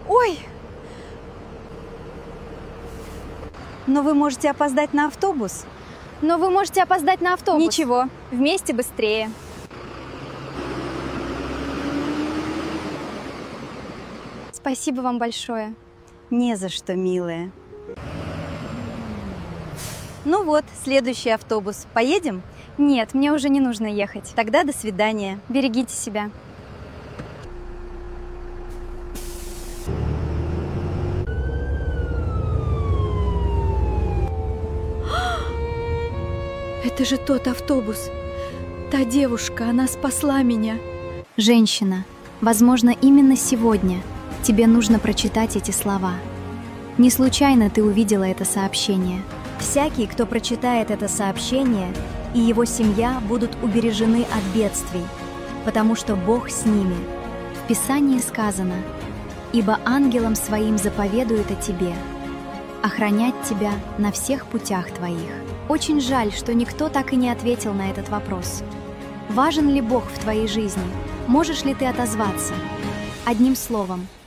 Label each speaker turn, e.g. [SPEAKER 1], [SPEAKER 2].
[SPEAKER 1] Ой! Но вы можете опоздать на автобус.
[SPEAKER 2] Но вы можете опоздать на автобус.
[SPEAKER 1] Ничего.
[SPEAKER 2] Вместе быстрее. Спасибо вам большое.
[SPEAKER 1] Не за что, милая. Ну вот, следующий автобус. Поедем?
[SPEAKER 2] Нет, мне уже не нужно ехать.
[SPEAKER 1] Тогда до свидания.
[SPEAKER 2] Берегите себя.
[SPEAKER 3] Это же тот автобус. Та девушка, она спасла меня.
[SPEAKER 2] Женщина, возможно, именно сегодня тебе нужно прочитать эти слова. Не случайно ты увидела это сообщение.
[SPEAKER 4] Всякий, кто прочитает это сообщение, и его семья будут убережены от бедствий, потому что Бог с ними.
[SPEAKER 2] В Писании сказано: «Ибо ангелом своим заповедует о тебе, охранять тебя на всех путях твоих». Очень жаль, что никто так и не ответил на этот вопрос. Важен ли Бог в твоей жизни? Можешь ли ты отозваться? Одним словом,